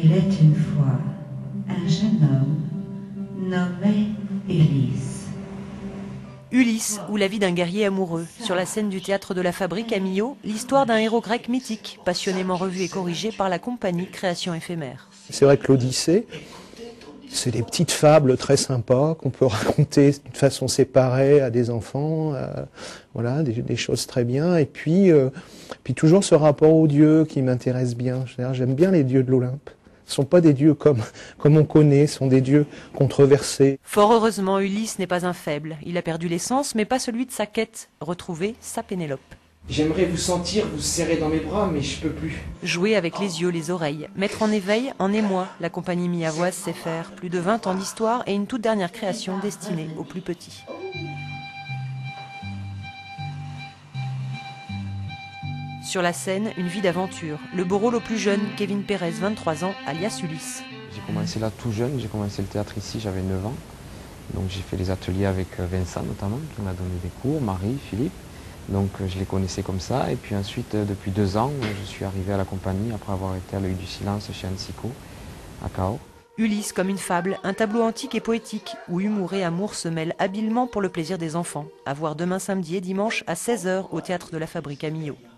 Il est une fois un jeune homme nommé Ulysse. Ulysse, ou la vie d'un guerrier amoureux. Sur la scène du théâtre de la Fabrique à Millau, l'histoire d'un héros grec mythique, passionnément revu et corrigé par la compagnie Création éphémère. C'est vrai que l'Odyssée, c'est des petites fables très sympas qu'on peut raconter de façon séparée à des enfants, voilà, des choses très bien. Et puis toujours ce rapport aux dieux qui m'intéresse bien. J'aime bien les dieux de l'Olympe. Ce ne sont pas des dieux comme on connaît, ce sont des dieux controversés. Fort heureusement, Ulysse n'est pas un faible. Il a perdu l'essence, mais pas celui de sa quête, retrouver sa Pénélope. J'aimerais vous sentir, vous serrer dans mes bras, mais je peux plus. Jouer avec les yeux, les oreilles, mettre en éveil, en émoi, la compagnie Miavoise sait faire. Plus de 20 ans d'histoire et une toute dernière création destinée aux plus petits. Sur la scène, une vie d'aventure. Le beau rôle au plus jeune, Kevin Pérez, 23 ans, alias Ulysse. J'ai commencé là tout jeune, j'ai commencé le théâtre ici, j'avais 9 ans. Donc j'ai fait les ateliers avec Vincent notamment, qui m'a donné des cours, Marie, Philippe. Donc je les connaissais comme ça. Et puis ensuite, depuis 2 ans, je suis arrivé à la compagnie après avoir été à l'Œil du Silence chez Ansico, à Cahors. Ulysse comme une fable, un tableau antique et poétique, où humour et amour se mêlent habilement pour le plaisir des enfants. À voir demain samedi et dimanche à 16 h au théâtre de la Fabrique à Millau.